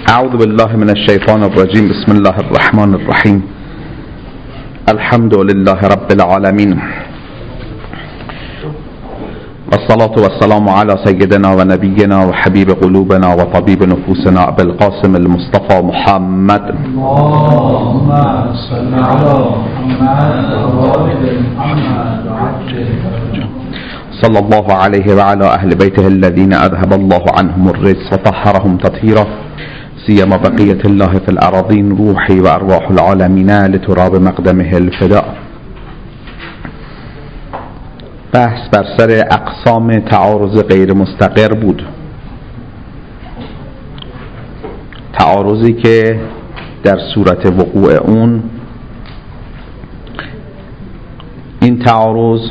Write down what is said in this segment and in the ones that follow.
اعوذ بالله من الشیطان الرجیم. بسم الله الرحمن الرحیم. الحمد لله رب العالمین والصلاة والسلام على سيدنا ونبينا وحبيب قلوبنا وطبيب نفوسنا أبي القاسم المصطفى محمد. اللهم صل على محمد وآل محمد وعجل صلى الله عليه وعلى أهل بيته الذين أذهب الله عنهم الرجس وطهرهم تطهيرا، سيما بقية الله في الأراضين، روحي وأرواح العالمين لتراب مقدمه الفداء. بحث بر سر اقسام تعارض غیر مستقر بود. تعارضی که در صورت وقوع اون این تعارض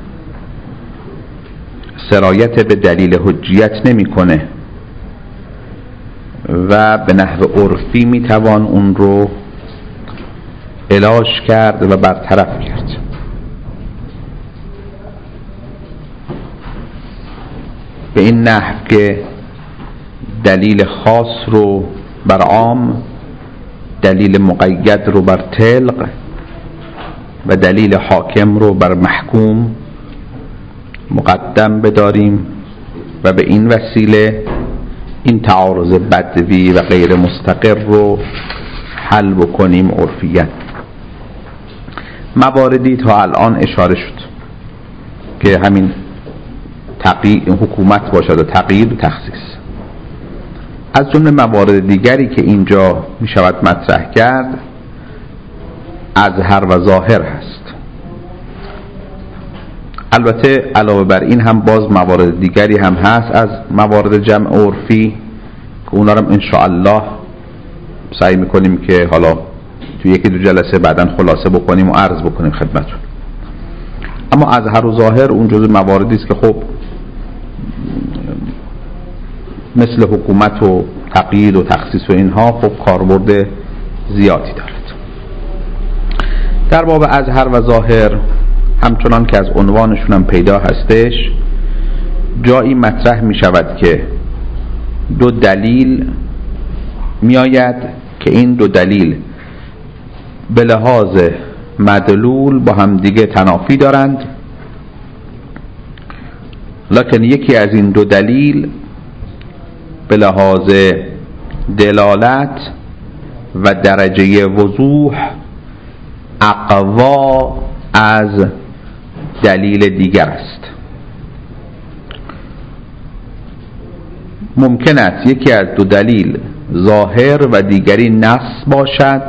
سرایت به دلیل حجیت نمی‌کنه و به نحو عرفی میتوان اون رو علاج کرد و برطرف کرد. به این نحو که دلیل خاص رو بر عام، دلیل مقید رو بر طلق و دلیل حاکم رو بر محکوم مقدم بداریم و به این وسیله این تعارض بدوی و غیر مستقر رو حل بکنیم عرفیاً. مواردی تا الان اشاره شد که همین حکومت باشد و تقیید و تخصیص. از جمله موارد دیگری که اینجا می شود مطرح کرد اظهر و ظاهر هست. البته علاوه بر این هم باز موارد دیگری هم هست از موارد جمع عرفی که اونا رو انشاءالله سعی میکنیم که حالا تو یکی دو جلسه بعداً خلاصه بکنیم و عرض بکنیم خدمتون. اما اظهر و ظاهر اون جزء مواردی است که خب مثل حکومت و تقیید و تخصیص و اینها خب کاربرد زیادی دارد. در باب اظهر و ظاهر همچنان که از عنوانشون هم پیدا هستش، جایی مطرح می شود که دو دلیل می آید که این دو دلیل به لحاظ مدلول با هم دیگه تنافی دارند، لکن یکی از این دو دلیل به لحاظ دلالت و درجه وضوح اقوا از دلیل دیگر است. ممکن است یکی از دو دلیل ظاهر و دیگری نص باشد،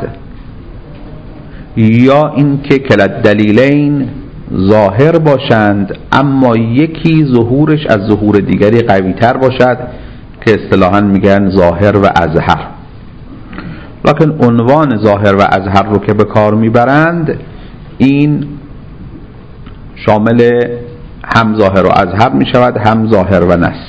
یا اینکه کلا دلیلین ظاهر باشند اما یکی ظهورش از ظهور دیگری قوی تر باشد که اصطلاحاً میگن ظاهر و اظهر. لکن عنوان ظاهر و اظهر رو که به کار میبرند این شامل هم ظاهر و اظهر میشود هم ظاهر و نص،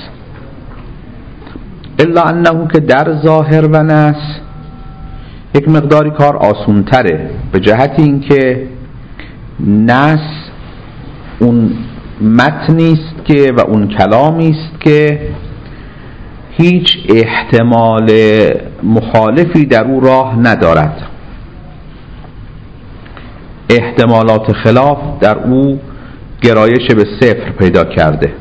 الا انه که در ظاهر و نص یک مقداری کار آسون تره، به جهت اینکه نص اون متنی است که و اون کلامی است که هیچ احتمال مخالفی در او راه ندارد، احتمالات خلاف در او گرایش به صفر پیدا کرده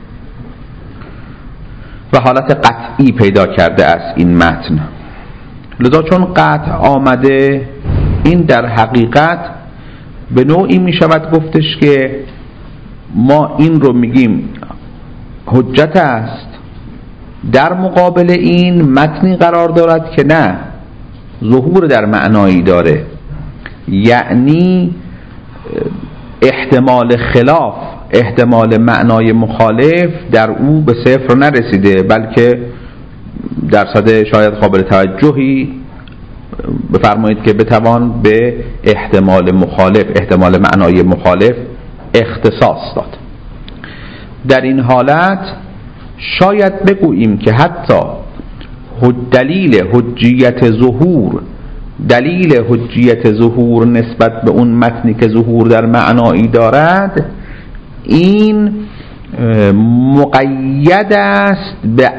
و حالت قطعی پیدا کرده است این متن. لذا چون قطع آمده، این در حقیقت به نوعی می شود گفتش که ما این رو میگیم حجت است، در مقابل این متنی قرار دارد که نه، ظهور در معنایی داره، یعنی احتمال خلاف، احتمال معنای مخالف در او به صفر نرسیده، بلکه درصد شاید قابل توجهی بفرمایید که بتوان به احتمال مخالف، احتمال معنای مخالف اختصاص داد. در این حالت شاید بگوییم که حتی دلیل حجیت ظهور، دلیل حجیت ظهور نسبت به اون متنی که ظهور در معنایی دارد، این مقید است به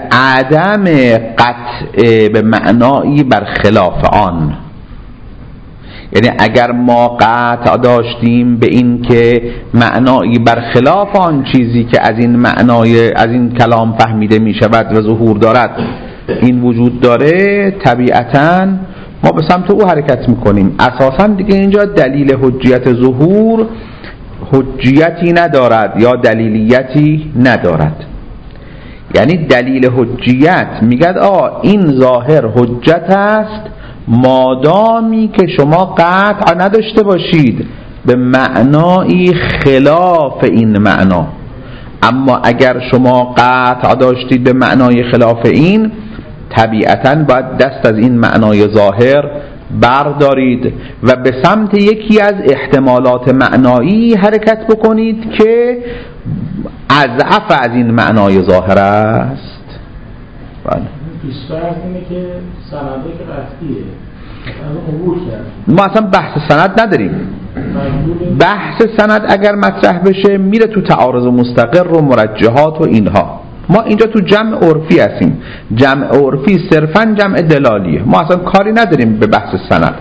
عدم قطع به معنایی بر خلاف آن. یعنی اگر ما قطع داشتیم به این که معنایی برخلاف آن چیزی که از این کلام فهمیده می شود و ظهور دارد این وجود داره، طبیعتاً ما به سمت او حرکت می کنیم. اساساً دیگه اینجا دلیل حجیت ظهور حجیتی ندارد یا دلیلیتی ندارد. یعنی دلیل حجیت میگه این ظاهر حجت است مادامی که شما قطع نداشته باشید به معنایی خلاف این معنا. اما اگر شما قطع داشتید به معنای خلاف این، طبیعتاً باید دست از این معنای ظاهر بردارید و به سمت یکی از احتمالات معنایی حرکت بکنید که اضعف از این معنای ظاهر است. بله. پیش‌فرض اینه که سنده که قطعیه ما اصلا بحث سند نداریم. بحث سند اگر مطرح بشه میره تو تعارض مستقر و مرجحات و اینها. ما اینجا تو جمع عرفی هستیم. جمع عرفی صرفاً جمع دلالیه. ما اصلا کاری نداریم به بحث سند.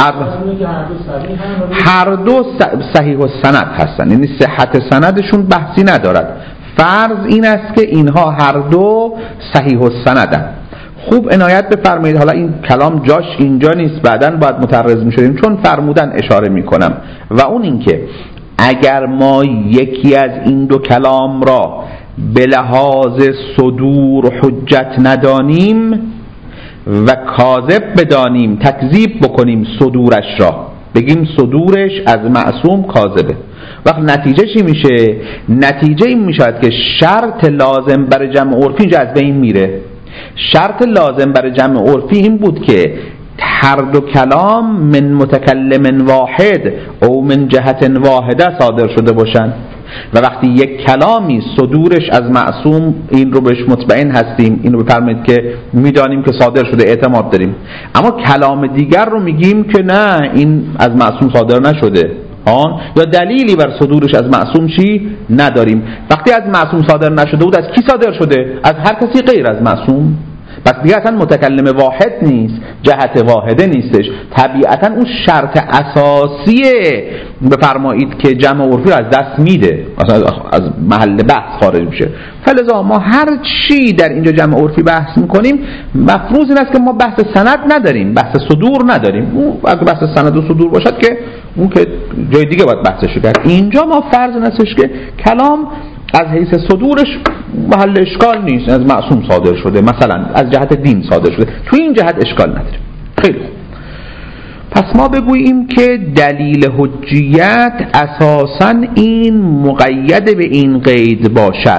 هر دو صحیح و سند هستن، یعنی صحت سندشون بحثی ندارد. فرض این است که اینها هر دو صحیح و سندن. خوب عنایت بفرمایید، حالا این کلام جاش اینجا نیست، بعداً باید متعرض می‌شدیم چون فرمودن اشاره می‌کنم، و اون این که اگر ما یکی از این دو کلام را به لحاظ صدور حجت ندانیم و کاذب بدانیم، تکذیب بکنیم صدورش را، بگیم صدورش از معصوم کاذبه، وقت نتیجه چی میشه؟ نتیجه این میشود که شرط لازم برای جمع عرفی اینجا از بین میره. شرط لازم برای جمع عرفی این بود که هر دو کلام من متکلم واحد او من جهت واحده صادر شده باشند، و وقتی یک کلامی صدورش از معصوم این رو بهش مطمئن هستیم، این رو بفرمایید که میدانیم که صادر شده، اعتماد داریم، اما کلام دیگر رو میگیم که نه این از معصوم صادر نشده یا دلیلی بر صدورش از معصوم چی نداریم. وقتی از معصوم صادر نشده بود از کی صادر شده؟ از هر کسی غیر از معصوم. پس دیگه اصلا متکلم واحد نیست، جهت واحده نیستش. طبیعتا اون شرط اساسیه بفرمایید که جمع عرفی از دست میده، اصلا از محل بحث خارج میشه. فلذا ما هر چی در اینجا جمع عرفی بحث میکنیم مفروض این است که ما بحث سند نداریم، بحث صدور نداریم. اون اگه بحث سند و صدور باشد که اون که جای دیگه باید بحثش کرد. اینجا ما فرض نستش که کلام از حیث صدورش محل اشکال نیست، از معصوم صادر شده، مثلا از جهت دین صادر شده، توی این جهت اشکال نداره. خیلی خوب، پس ما بگوییم که دلیل حجیت اساساً این مقید به این قید باشد.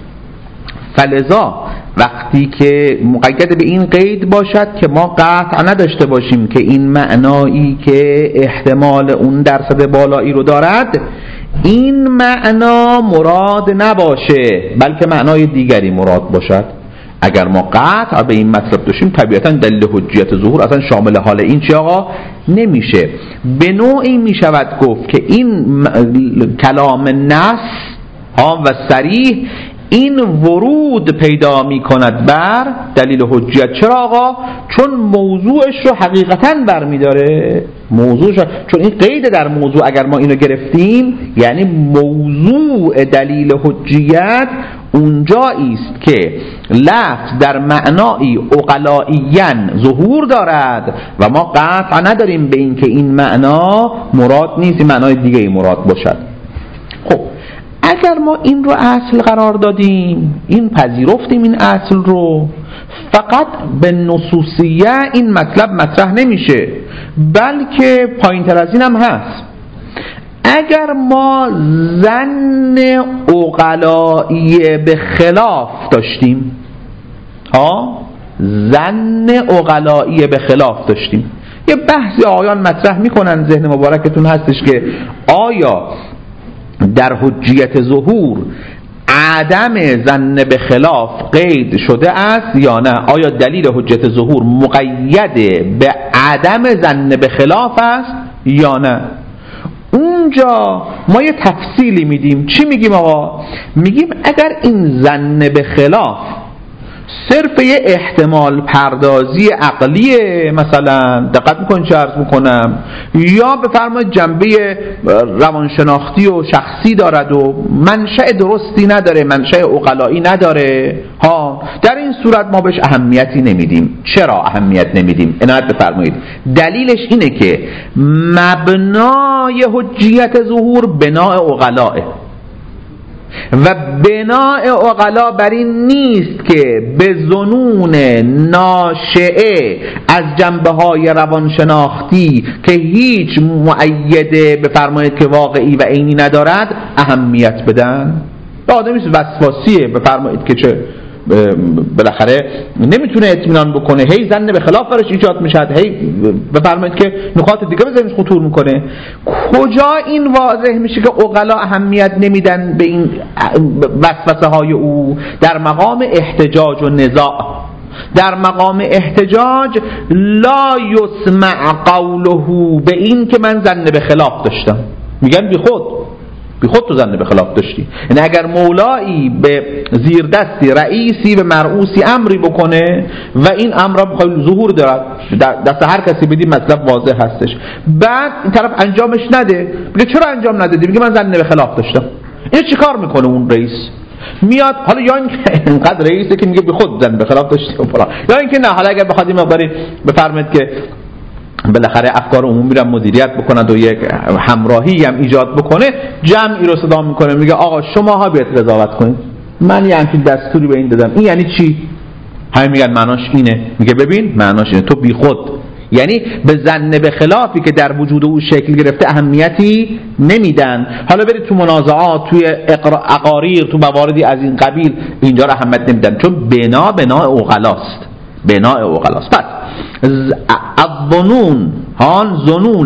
فلذا وقتی که مقید به این قید باشد که ما قطع نداشته باشیم که این معنایی که احتمال اون درصد بالایی رو دارد این معنا مراد نباشه بلکه معنای دیگری مراد باشد. اگر ما قطع به این مطلب داشتیم طبیعتا دلیل حجیت ظهور اصلا شامل حال این چی آقا نمیشه. به نوعی میشود گفت که این کلام نص و صریح این ورود پیدا می کند بر دلیل حجیت. چرا آقا؟ چون موضوعش رو حقیقتاً برمی داره، موضوعش، چون این قید در موضوع اگر ما اینو گرفتیم یعنی موضوع دلیل حجیت اونجایی است که لفظ در معنایی عقلائیاً ظهور دارد و ما قطع نداریم به این که این معنا مراد نیست، این معنای دیگه ای مراد باشد. خب اگر ما این رو اصل قرار دادیم، این پذیرفتیم این اصل رو، فقط به نصوصیه این مطلب مطرح نمیشه بلکه پایین تر از این هم هست. اگر ما ظن عقلایی به خلاف داشتیم، ظن عقلایی به خلاف داشتیم، یه بحثی آیان مطرح میکنن، ذهن مبارکتون هستش که آیا در حجیت ظهور عدم ظن به خلاف قید شده است یا نه؟ آیا دلیل حجیت ظهور مقید به عدم ظن به خلاف است یا نه؟ اونجا ما یه تفصیلی میدیم. چی میگیم آقا؟ میگیم اگر این ظن به خلاف صرف یه احتمال پردازی عقلیه، مثلا دقت میکنین چه عرض میکنم، یا بفرمایید جنبه روانشناختی و شخصی دارد و منشأ درستی نداره، منشأ عقلایی نداره ها، در این صورت ما بهش اهمیتی نمیدیم. چرا اهمیت نمیدیم؟ عنایت بفرمایید. دلیلش اینه که مبنای حجیت ظهور بناء عقلائه و بناء عقلا بر این نیست که به ظنون ناشئه از جنبه‌های روانشناختی که هیچ مؤیده بفرمایید که واقعی و عینی ندارد اهمیت بدن. آدمی وسواسیه بفرمایید که چه بالاخره نمیتونه اطمینان بکنه، هی زن به خلاف برش ایجاد میشه، هی بفرمایید که نکات دیگه به ذهنش خطور میکنه. کجا این واضح میشه که عقلا اهمیت نمیدن به این وسوسه های او؟ در مقام احتجاج و نزاع. در مقام احتجاج لا یسمع قوله، به این که من زن به خلاف داشتم، میگن بی خود تو زن به خلاف داشتی. یعنی اگر مولایی به زیر دستی رئیسی به مرئوسی امری بکنه و این امر بخواد ظهور دارد، دست هر کسی بدی مطلب واضح هستش، بعد این طرف انجامش نده، میگه چرا انجام ندادی؟ میگه من زن به خلاف داشتم. این چیکار میکنه اون رئیس؟ میاد حالا یا اینکه اینقدر رئیسه که میگه به خود زن به خلاف داشتی و فلان، یا اینکه نه، حالا اگر بخواد این مقداری بفرمایید که بالاخره افکار عمومی را مدیریت بکند و یک همراهی هم ایجاد بکنه، جمعی رو صدا میکنه میگه آقا شماها بیاید قضاوت کنید، من یه همچین دستوری به این دادم، این یعنی چی؟ همین میگن معناش اینه. میگه ببین معناش اینه، تو بی خود، یعنی به زن به خلافی که در وجود او شکل گرفته اهمیتی نمیدن. حالا برید تو منازعات، توی اقاریر، تو مواردی از این قبیل اینجا را اهمیت نمیدن، چون بنا عقلاست، بنا عقلاست. پس الظنون، هان ظنون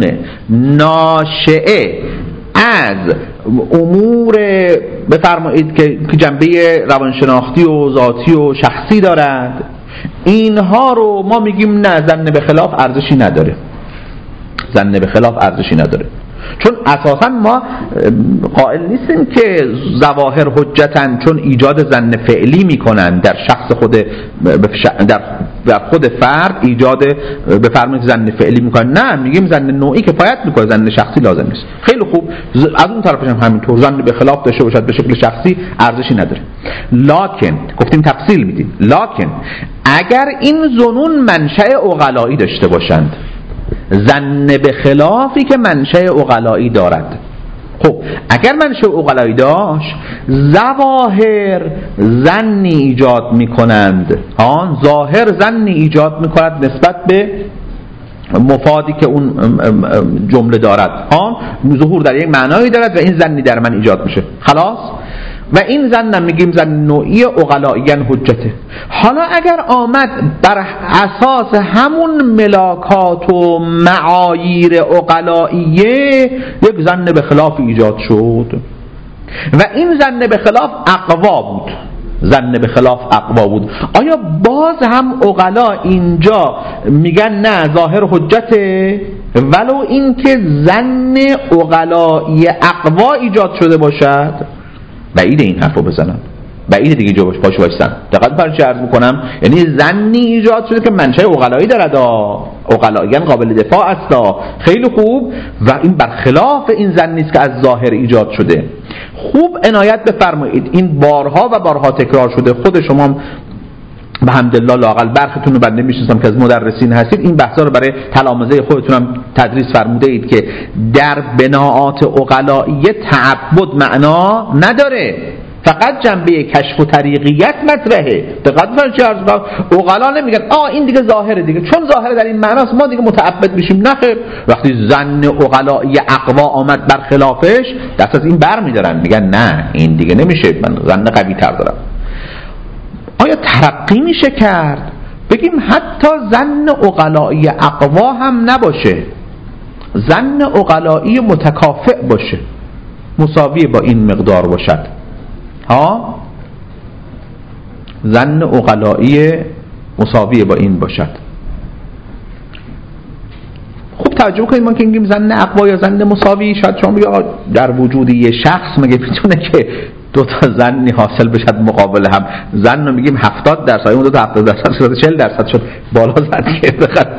ناشئه از امور بفرمایید که جنبه روانشناختی و ذاتی و شخصی دارد، اینها رو ما میگیم نه، زن به خلاف ارزشی نداره، زن به خلاف ارزشی نداره. چون اساسا ما قائل نیستیم که ظواهر حجتن، چون ایجاد زن فعلی میکنن در شخص خود، در خود فرد ایجاد بفرمایید زن فعلی میکنن. نه، میگیم زن نوعی کفایت میکنه، زن شخصی لازم نیست. خیلی خوب، از اون طرفش هم همینطور، زن به خلاف داشته باشد به شکل شخصی ارزشی نداره. لکن گفتیم تفصیل میدیم، لکن اگر این ظنون منشأ عقلایی داشته باشند، زن به خلافی که منشأ عقلایی دارد، خب اگر منشأ عقلایی داشت، ظواهر ظنی ایجاد میکنند، ظاهر ظنی ایجاد میکند نسبت به مفادی که اون جمله دارد، ظهور در یک معنایی دارد و این ظنی در من ایجاد میشه، خلاص. و این زن میگیم زن نوعی عقلائیاً حجته. حالا اگر آمد بر اساس همون ملاکات و معاییر عقلائیه یک زن به خلاف ایجاد شد و این زن به خلاف اقوا بود، زن به خلاف اقوا بود، آیا باز هم عقلا اینجا میگن نه ظاهر حجته، ولو اینکه زن عقلایی اقوا ایجاد شده باشد؟ بعید این حرفو بزنم، بعید دیگه جا پاشو باشتن. دقت بر چه عرض میکنم، یعنی زنی ایجاد شده که منشأ عقلایی دارد، عقلاییان قابل دفاع است، خیلی خوب، و این برخلاف این زن نیست که از ظاهر ایجاد شده. خوب عنایت بفرمایید، این بارها و بارها تکرار شده، خود شما به حمدالله لااقل برختون رو بنده میشناسم که از مدرسین هستید، این بحثا رو برای تلامذه خودتون هم تدریس فرموده اید که در بناعات عقلائیه تعبد معنا نداره، فقط جنبه کشف و طریقیت مطرحه. دقت فرمایید چه عرض می‌کنم، عقلا نمیگن این دیگه ظاهره دیگه، چون ظاهره در این معناست ما دیگه متعبد میشیم. نه خیر، وقتی زن عقلایی اقوا آمد بر خلافش، دست از این برمی‌دارن، میگن نه این دیگه نمیشه، من زن قوی تر دارم. آیا ترقی میشه کرد؟ بگیم حتی زن عقلایی اقوا هم نباشه، زن عقلایی متکافئ باشه، مساوی با این مقدار باشد، زن عقلایی مساوی با این باشد. خوب توجه کنید، ما که میگیم زن اقوا یا زن مساوی، شاید شما بگید در وجود یه شخص مگه میتونه که دو تا زنی حاصل بشد مقابل هم، زن رو میگیم 70%، اون دو تا 70% شد 40% شد، بالا زد که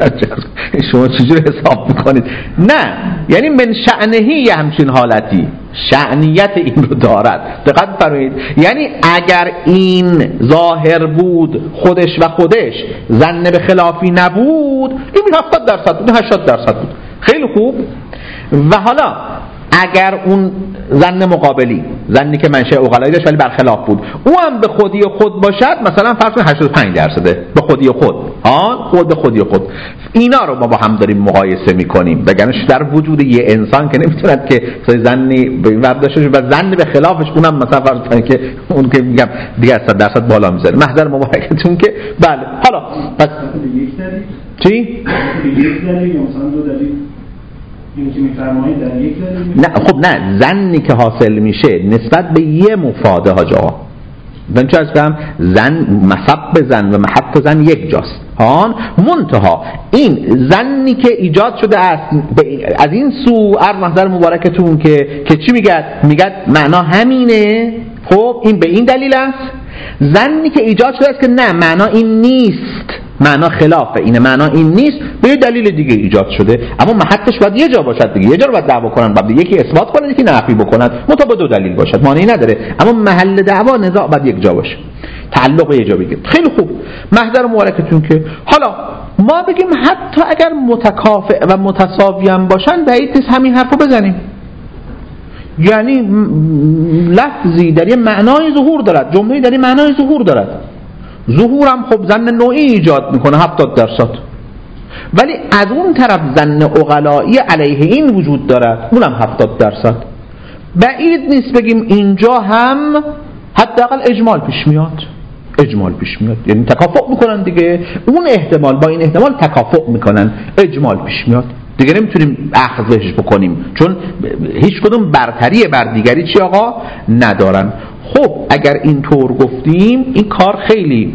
شما چجوری حساب میکنید؟ نه، یعنی من شأنهی همچین حالتی شأنیت این رو دارد. دقت فرمایید، یعنی اگر این ظاهر بود خودش و خودش زن به خلافی نبود، این 70% بود 80% بود. خیلی خوب. و حالا اگر اون زن مقابلی زنی که منشأ عقلایی داشت ولی برخلاف بود، او هم به خودی خود باشد، مثلا فرض کنید 85% به خودی خود، خود به خودی خود، اینا رو ما با هم داریم مقایسه میکنیم. وگرنه در وجود یه انسان که نمیتوند که زنی به این ور داشته و زن به خلافش، اونم مثلا فرض کنید که اون که میگم دیگه 100% بالا میذاره. محضر مبارکتون که بله. حالا پس چی؟ یک دلیل یا مثلا دو دلیل این که میفرمایید در یک دلیل؟ نه خب نه، زنی که حاصل میشه نسبت به یه مفاده حاج آقا، من چه ازم زن مصب زن و محط زن یک جاست منتها این زنی که ایجاد شده است از این سو محضر مبارکتون که چی میگد معنا همینه. خب این به این دلیل است. زنی که ایجاد شده است که نه معنا این نیست، معنا خلافه اینه، معنا این نیست، به دلیل دیگه ایجاد شده، اما محطش باید یه جا باشد دیگه، یه جا رو باید دعوا کنن، باید یکی اثبات کنن یکی نفی بکنن، مطابق دو دلیل باشد، معنی نداره، اما محل دعوا نزاع باید یک جا باشه، تعلق یه جا بگیر. خیلی خوب. محضر مبارکتون که حالا ما بگیم حتی اگر متکافئ و متساوی هم باشن، بعید نیست همین حرفو بزنیم. یعنی لفظی در یه معنای ظهور دارد، جمله‌ای در یه معنای ظهور دارد، ظهورم خب زن نوعی ایجاد میکنه 70%، ولی از اون طرف زن عقلایی علیه این وجود دارد، اونم 70%. بعید نیست بگیم اینجا هم حداقل اجمال پیش میاد، یعنی تکافؤ میکنن دیگه، اون احتمال با این احتمال تکافؤ میکنن، اجمال پیش میاد دیگه، نمیتونیم اخذ بهش بکنیم چون هیچ کدوم برتری بر دیگری چی آقا ندارن. خب اگر اینطور گفتیم این کار خیلی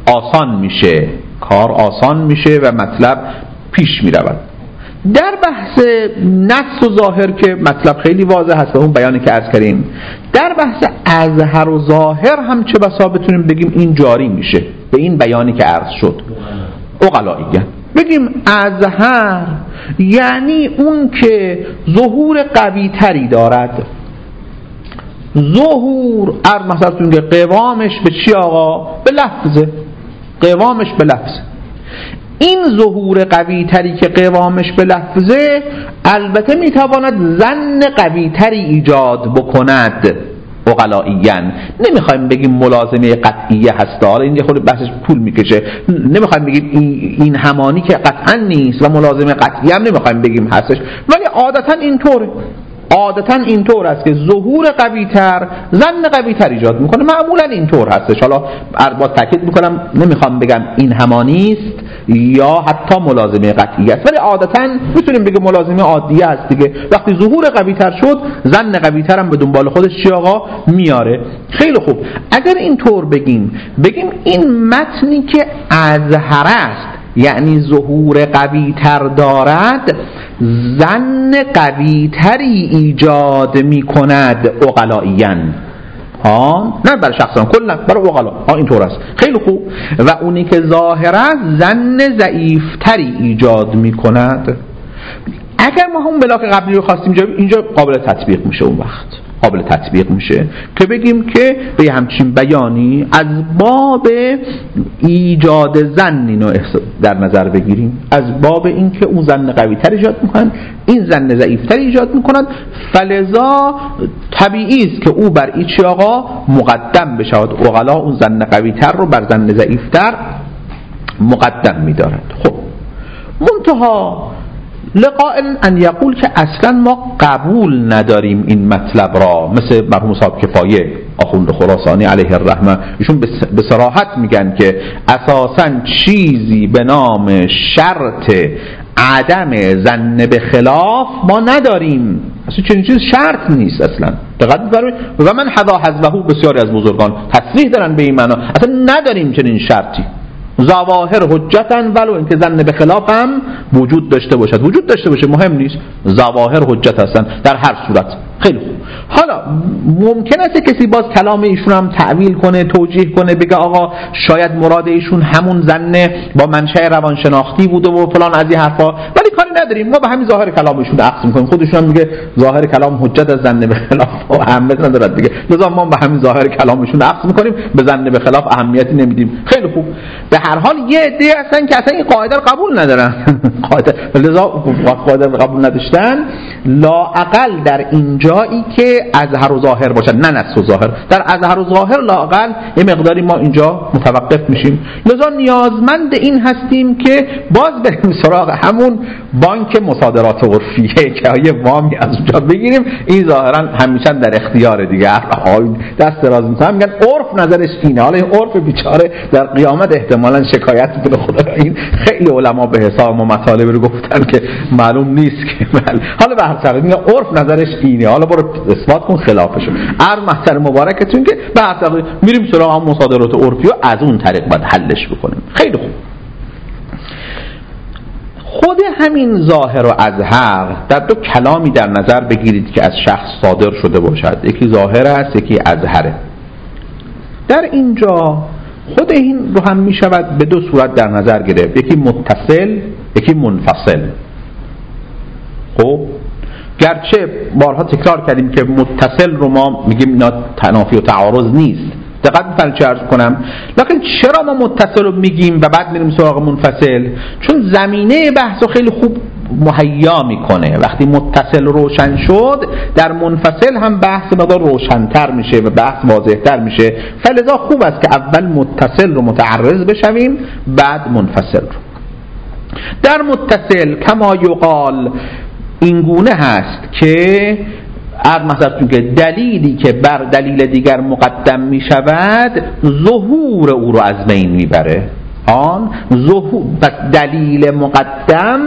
آسان میشه و مطلب پیش میرود. در بحث نص و ظاهر که مطلب خیلی واضح هست، اون بیانی که عرض کردیم، در بحث اظهر و ظاهر هم چه بسا بتونیم بگیم این جاری میشه به این بیانی که عرض شد. عقلائیه بگیم اظهر یعنی اون که ظهور قوی تری دارد. ظهور مثلا که قوامش به چی آقا؟ به لفظه، قوامش به لفظه. این ظهور قوی تری که قوامش به لفظه البته میتواند ظن قوی تری ایجاد بکند. عقلائیان نمیخوایم بگیم ملازمه قطعیه هست، حالا این یه خود بحثش پول میکشه، نمیخوایم بگیم این همانی که قطعا نیست و ملازمه قطعیه هم نمیخوایم بگیم هستش، ولی عادتا اینطور است که ظهور قوی تر ظن قوی تر ایجاد میکنه، معمولا اینطور هستش. حالا با تاکید میکنم نمیخوام بگم این همانی است یا حتی ملازمه قطعی است، ولی عادتا میتونیم بگیم ملازمه عادیه است دیگه. وقتی ظهور قوی تر شد ظن قوی تر هم به دنبال خودش چی آقا میاره. خیلی خوب. اگر اینطور بگیم این متنی که اظهر است یعنی ظهور قوی تر دارد، ظن قوی تری ایجاد می کند عقلائیان، نه برای شخصان، کلا برای عقلا اینطور است. خیلی خوب. و اونی که ظاهر است ظن ضعیف تری ایجاد می کند. اگر ما همون بلاک قبلی رو خواستیم اینجا قابل تطبیق میشه، اون وقت قابل تطبیق میشه که بگیم که به همچین بیانی از باب ایجاد ظن اینو در نظر بگیریم، از باب این که اون ظن قوی تر ایجاد میکنن این ظن ضعیف تر ایجاد میکنن، فلذا طبیعی است که او بر ایچ آقا مقدم بشود. عقلا اون ظن قوی تر رو بر ظن ضعیف تر مقدم میدارد. خب منتها لقائل ان یقول که اصلا ما قبول نداریم این مطلب را، مثل مرحوم صاحب کفایه آخوند خراسانی علیه الرحمه، ایشون به صراحت میگن که اساسا چیزی به نام شرط عدم ظن به خلاف ما نداریم، اصلا چنین چیز شرط نیست اصلا. دقت بفرمایید. و من حذا حذوه، بسیاری از بزرگان تصریح دارن به این معنا، اصلا نداریم چنین شرطی. ظواهر حجتن ولو اینکه ظن به خلاف هم وجود داشته باشه، مهم نیست، ظواهر حجت هستن در هر صورت. خیلی خوب. حالا ممکن است کسی باز کلام ایشون هم تعویل کنه، توجیه کنه، بگه آقا شاید مراد ایشون همون ظن با منشأ روانشناختی بوده و فلان از این حرفا، ولی کاری نداریم، ما به همین ظاهر کلام ایشون عکس میکنیم. خودشون هم میگه ظاهر کلام حجت از ظن به خلاف و اهمیت ندارد دیگه، لذا ما به همین ظاهر کلام ایشون عکس میکنیم، به ظن به خلاف اهمیتی نمیدیم. خیلی خوب. به هر حال یه عده هستن که اصلا این قاعده رو قبول ندارن قاعده، لذا قاعده رو قبول نداشتن لااقل در این جایی که اظهر و ظاهر باشد، نه نص و ظاهر، در اظهر و ظاهر لااقل یه مقداری ما اینجا متوقف میشیم. لذا نیازمند این هستیم که باز بریم سراغ همون بانک مصادرات عرفیه که یه وامی از اونجا بگیریم. این ظاهرا همیشه در اختیار دیگه، دست دراز میکنن میگن عرف نظرش اینه. حالا این عرف بیچاره در قیامت احتمالاً شکایت میکنه خدا، این خیلی علما به حساب ما مطالب رو گفتن که معلوم نیست که حالا به هر طریق میگن عرف نظرش اینه، حالا برو اثبات کن خلافشو. هر محضر مبارکتون که به هر طریق میریم سراغ هم مصادرات عرفی و از اون طریق باید حلش بکنیم. خیلی خوب. خود همین ظاهر و اظهر در دو کلامی در نظر بگیرید که از شخص صادر شده باشد، یکی ظاهر است یکی اظهره. در اینجا خود این رو هم می شود به دو صورت در نظر گرفت، یکی متصل یکی منفصل. خب گرچه بارها تکرار کردیم که متصل رو ما میگیم اینا تنافی و تعارض نیست، دقت می‌فرمایید چه عرض کنم، لکن چرا ما متصل رو میگیم و بعد میریم سراغ منفصل؟ چون زمینه بحث رو خیلی خوب مهیا میکنه. وقتی متصل روشن شد در منفصل هم بحث مقدار روشن‌تر میشه و بحث واضح‌تر میشه، فلذا خوب است که اول متصل رو متعرض بشویم بعد منفصل رو. در متصل کما یقال این گونه هست که مثلا که دلیلی که بر دلیل دیگر مقدم می شود ظهور او رو از بین می بره. ظهور پس دلیل مقدم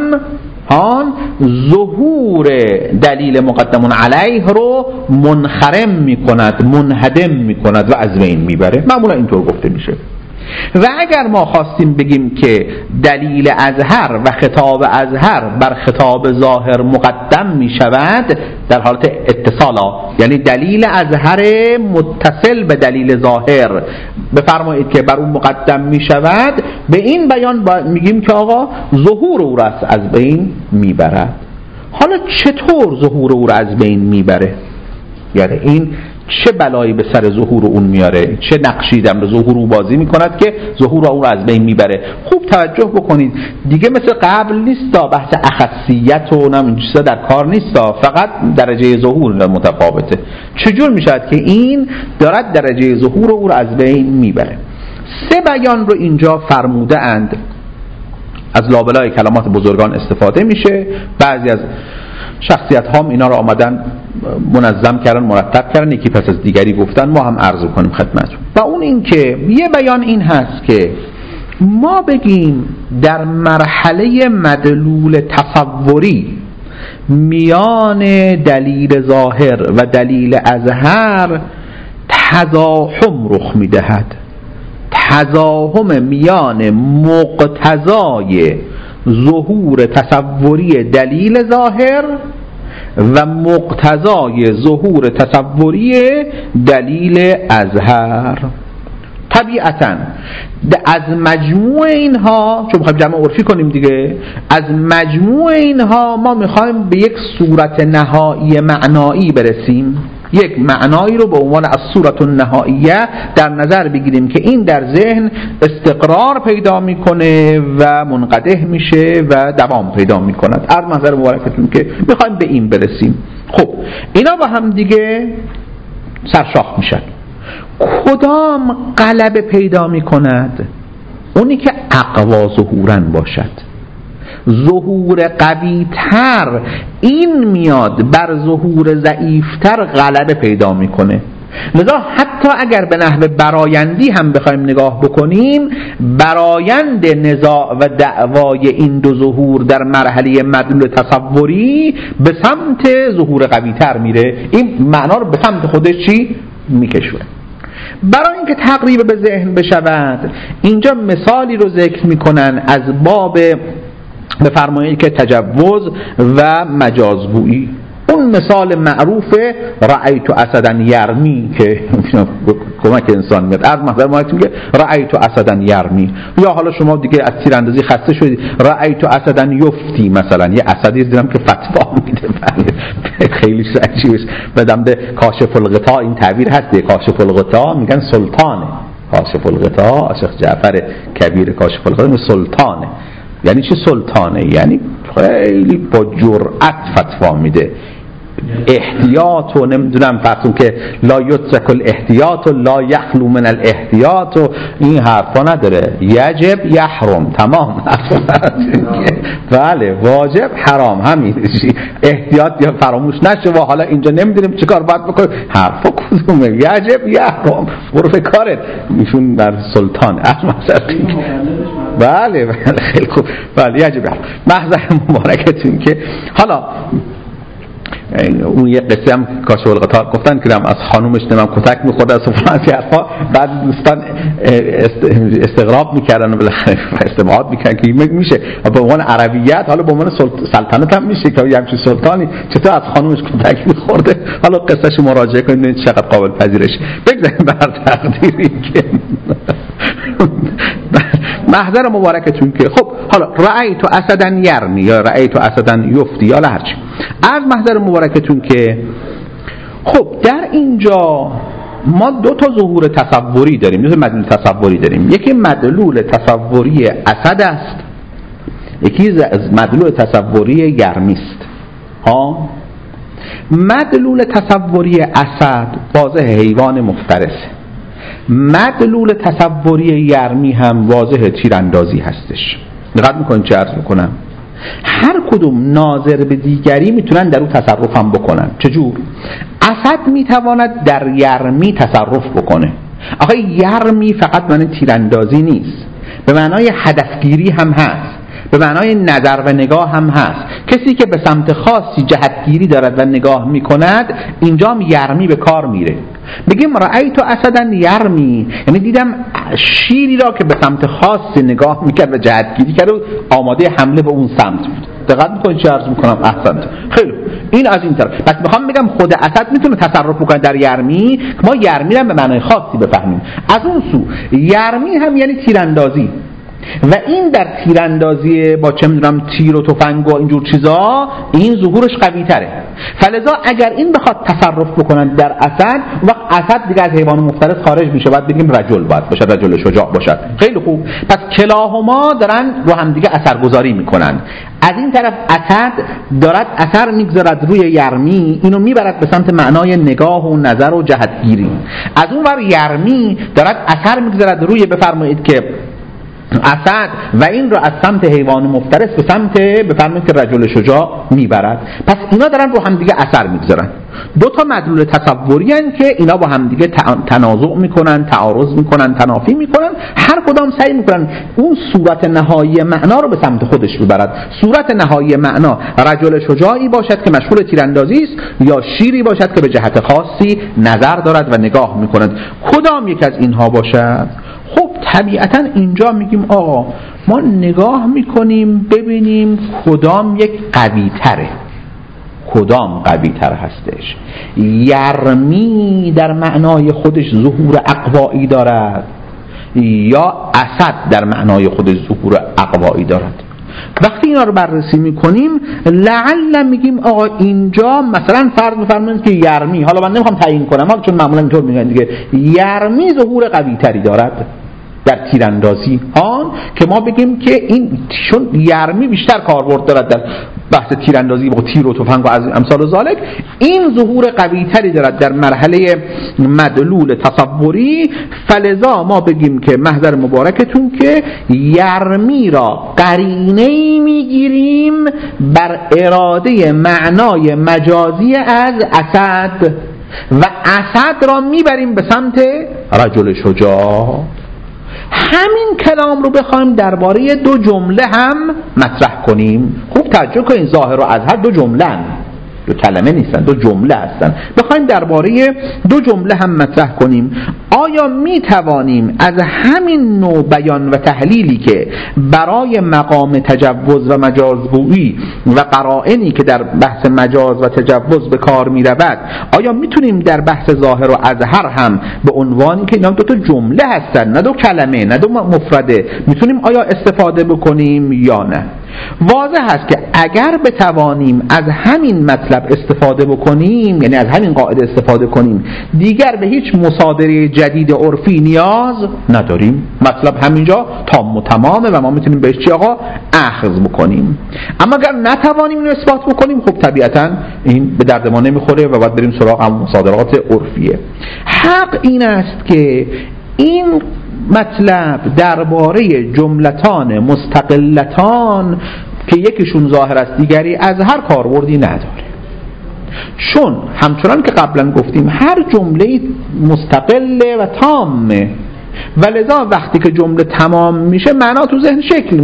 ظهور دلیل مقدمون علیه رو منخرم می کند، منهدم می کند و از بین می بره. معمولا اینطور گفته میشه. و اگر ما خواستیم بگیم که دلیل اظهر و خطاب اظهر بر خطاب ظاهر مقدم می شود در حالت اتصالا، یعنی دلیل اظهر متصل به دلیل ظاهر بفرمایید که بر اون مقدم می شود، به این بیان میگیم که آقا ظهور او را از بین می برد. حالا چطور ظهور او را از بین می بره؟ یعنی این چه بلایی به سر ظهور اون میاره، چه نقشی در ظهور او بازی میکند که ظهور او را از بین میبره؟ خوب توجه بکنید دیگه، مثل قبل نیستا، بحث اخصیت و این چیزا در کار نیستا، فقط درجه ظهور متفاوته. چجور میشود که این دارد درجه ظهور او را از بین میبره؟ سه بیان رو اینجا فرموده اند، از لابلای کلمات بزرگان استفاده میشه، بعضی از شخصیت هم اینا رو آمدن منظم کردن، مرتب کردن، یکی پس از دیگری گفتن، ما هم عرض کنیم خدمتتون. و اون این که یه بیان این هست که ما بگیم در مرحله مدلول تصوری میان دلیل ظاهر و دلیل اظهر تزاحم رخ میدهد، تزاحم میان مقتضای ظهور تصوری دلیل ظاهر و مقتضای ظهور تصوری دلیل اظهر. طبیعتاً از مجموع اینها، چون میخوایم جمع عرفی کنیم دیگه، از مجموع اینها ما میخوایم به یک صورت نهایی معنایی برسیم، یک معنایی رو به عنوان از صورت النهاییه در نظر بگیریم که این در ذهن استقرار پیدا میکنه و منقطع میشه و دوام پیدا میکند. از نظر مبارکتون که میخوایم به این برسیم. خب اینا با هم دیگه سرشاخ میشن. کدام غلبه پیدا میکند؟ اونی که اقوا ظهورن باشد. ظهور قوی تر این میاد بر ظهور ضعیفتر غلبه پیدا میکنه. لذا حتی اگر به نحو برایندی هم بخوایم نگاه بکنیم، برایند نزاع و دعوای این دو ظهور در مرحله مدلول تصوری به سمت ظهور قوی تر میره، این معنا رو به سمت خودش چی میکشونه. برای اینکه تقریب به ذهن بشود اینجا مثالی رو ذکر میکنن از باب بفرمایید که تجوز و مجازگویی. اون همون مثال معروف رأیت اسدا یرمی که کمک انسان میاد. از محضر ما که رأیت اسدا یرمی، یا حالا شما دیگه از تیراندازی خسته شدید رأیت اسدا یفتی، مثلا یه اسدی دیدم که فتوا میده. خیلی عجیبه. بدم به کاشف الغطا این تعبیر هست، کاشف الغطا میگن سلطانه، کاشف الغطا شیخ جعفر کبیر کاشف الغطا سلطانه. یعنی چی سلطانه؟ یعنی خیلی با جرأت فتوا میده، احتیاط و نمیدونم فرضون که لا یترک الاحتیاط و لا یخلو من الاحتیاط و این حرفا نداره. یجب یحرم، تمام. بله واجب حرام، همین احتیاط یا فراموش نشه و حالا اینجا نمیدونیم چیکار باید بکنیم، حرفا کدومه؟ یجب یحرم، برو به کارت. ایشون در سلطان بله خیلی خوب. بله یجب یحرم. محضر مبارکتون که حالا اون یه قصه هم کاشف الغطا گفتن که از خانومش نمیم کتک میخورد از فرانسی حرفا، بعد دوستان استغراب میکردن و بالاخره استبعاد میکردن که میشه به عنوان عربیت، حالا به عنوان سلطنت هم میشه که یه همچین سلطانی چطور از خانومش کتک میخورده. حالا قصهش مراجعه کنید چقدر قابل پذیرش. بگذاریم بر تقدیری که محضر مبارکتون که خب حالا رأیت اسدا یرمی یا رأیت اسدا یفتی یا هرچی. از محضر مبارکتون که خب در اینجا ما دو تا ظهور تصوری داریم، دو تا مدلول تصوری داریم. یکی مدلول تصوری اسد است، یکی مدلول تصوری یرمی است. مدلول تصوری اسد واضح حیوان مفترسه، مدلول تصوری یرمی هم واضح تیراندازی هستش. دقت میکنین چه عرض میکنم؟ هر کدوم ناظر به دیگری میتونن در اون تصرف هم بکنن. چجور؟ اسد میتواند در یرمی تصرف بکنه. آخه یرمی فقط معنی تیراندازی نیست، به معنای هدفگیری هم هست، به معنای نظر و نگاه هم هست. کسی که به سمت خاصی جهتگیری دارد و نگاه میکند اینجا هم یرمی به کار میره. بگیم رأیت اسدا یرمی، یعنی دیدم شیری را که به سمت خاصی نگاه میکرد و جهتگیری کرد و آماده حمله به اون سمت بود. دقت میکنید چه عرض میکنم؟ احسنت. خیلی این از این طرف. پس میخوام بگم خود اسد میتونه تصرف بکنه در یرمی، ما یرمی را به معنای خاصی بفهمیم. از اون سو یرمی هم یعنی تیراندازی، و این در تیراندازی با چه میدونم تیر و تفنگ و اینجور چیزا این ظهورش قوی تره. فلذا اگر این بخواد تصرف بکنن در اسد، وقت اسد دیگه از حیوان مفترس خارج میشه، باید بگیم رجل باید باشد، رجل شجاع باشد. خیلی خوب. پس کلاهما دارن رو هم دیگه اثرگذاری میکنن. از این طرف اسد دارد اثر میگذارد روی یرمی، اینو میبرد به سمت معنای نگاه و نظر و جهتگیری. از اون ور یرمی دارد اثر میگذارد روی، بفرمایید که اسد، و این رو از سمت حیوان مفترس به سمت بفرمایید که رجل شجاع میبرد. پس اینا دارن رو هم دیگه اثر میگذارن. دو تا مدلول تصوری هن که اینا با هم دیگه تنازع میکنن، تعارض میکنن، تنافی میکنن. هر کدام سعی میکنن اون صورت نهایی معنا رو به سمت خودش ببرد. صورت نهایی معنا رجل شجاعی باشد که مشغول تیراندازی است، یا شیری باشد که به جهت خاصی نظر دارد و نگاه میکند. کدام یک از اینها باشد؟ خب طبیعتا اینجا میگیم آقا ما نگاه میکنیم ببینیم کدام یک قوی تره، کدام قوی تر هستش. یرمی در معنای خودش ظهور اقوایی دارد یا اسد در معنای خودش ظهور اقوایی دارد؟ وقتی اینا رو بررسی میکنیم لعل میگیم آقا اینجا مثلا فرض بفرمایید که یرمی، حالا من نمیخوام تعیین کنم چون معمولا اینطور میگن دیگه، یرمی ظهور قوی تری دارد در تیراندازی، که ما بگیم که این چون یرمی بیشتر کاربرد دارد در بحث تیراندازی با تیر و تفنگ و از امثال ذالک، این ظهور قوی تری دارد در مرحله مدلول تصوری. فلذا ما بگیم که محضر مبارکتون که یرمی را قرینه‌ای میگیریم بر اراده معنای مجازی از اسد، و اسد را میبریم به سمت رجل شجاع. همین کلام رو بخوایم درباره دو جمله هم مطرح کنیم. خوب توجه کنین، ظاهر و اظهر دو جمله هم. دو کلمه نیستن، دو جمله هستن. بخوایم درباره دو جمله هم مطرح کنیم، آیا می توانیم از همین نوع بیان و تحلیلی که برای مقام تجوز و مجازگویی و قرائنی که در بحث مجاز و تجوز به کار می رود، آیا میتونیم در بحث ظاهر و اظهر هم به عنوانی که اینا دو تا جمله هستن، نه دو کلمه نه دو مفرده، میتونیم آیا استفاده بکنیم یا نه؟ واضح است که اگر بتوانیم از همین مطلب استفاده بکنیم، یعنی از همین قاعده استفاده کنیم، دیگر به هیچ مصادره جدید عرفی نیاز نداریم. مطلب همینجا تام و تمامه و ما میتونیم بهش چی آقا اخذ بکنیم. اما اگر نتوانیم اینو اثبات بکنیم، خب طبیعتا این به درد ما نمیخوره و باید بریم سراغ هم مصادرات عرفیه. حق این است که این مطلب درباره جملتان مستقلتان که یکیشون ظاهر است دیگری از هر کاربردی نداره، چون همچنان که قبلا گفتیم هر جمله مستقله و تامه و لذا وقتی که جمله تمام میشه معنا تو ذهن شکل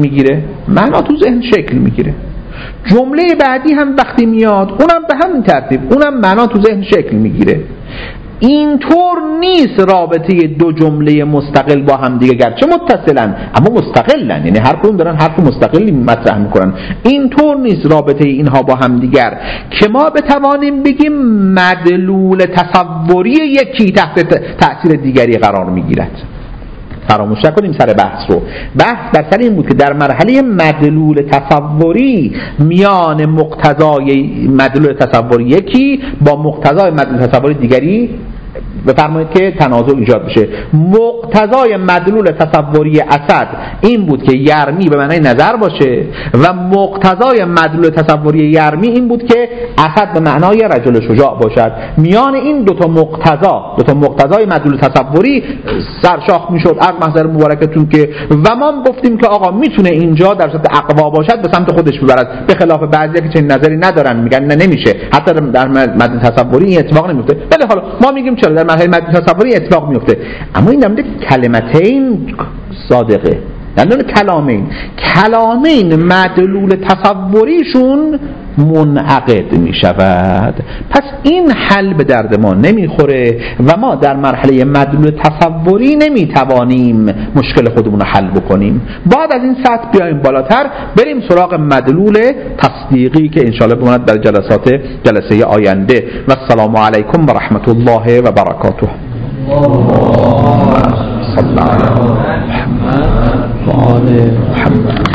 میگیره. جمله بعدی هم وقتی میاد اونم به همین ترتیب، اونم معنا تو ذهن شکل میگیره. اینطور نیست رابطه دو جمله مستقل با هم دیگه گرچه متصلن اما مستقلن، یعنی هر کدوم دارن حرف مستقلی مطرح میکنن. اینطور نیست رابطه اینها با هم دیگر که ما بتوانیم بگیم مدلول تصوری یکی تحت تأثیر دیگری قرار میگیرد. فراموش نکنیم سر بحث رو. بحث در سر این بود که در مرحله مدلول تصوری میان مقتضای مدلول تصوری یکی با مقتضای مدلول تصوری دیگری بفرمایید که تنازع ایجاد بشه. مقتضای مدلول تصوری اسد این بود که یرمی به معنای نظر باشه و مقتضای مدلول تصوری یرمی این بود که اسد به معنای رجل شجاع باشد. میان این دو تا مقتضای مدلول تصوری سرشاخ میشد از محضر مبارکتون که و ما گفتیم که آقا میتونه اینجا در صورت اقوا باشد به سمت خودش ببرد، به خلاف بعضیا که چنین نظری ندارن میگن نه نمیشه، حتی در مدلول تصوری این اتفاق نمیفته. ولی حالا ما میگیم چرا در مرحله مدلول تصوری اتفاق میفته. اما این نمیده کلمتین صادقه، یعنی کلامین مدلول تصوریشون منعقد می شود. پس این حل به درد ما نمیخوره و ما در مرحله مدلول تصوری نمی توانیم مشکل خودمون رو حل بکنیم. بعد از این سطح بیایم بالاتر بریم سراغ مدلول تصدیقی که انشاءالله بماند در جلسه آینده. و السلام علیکم و رحمت الله و برکاته. صلی الله علی محمد و آل محمد.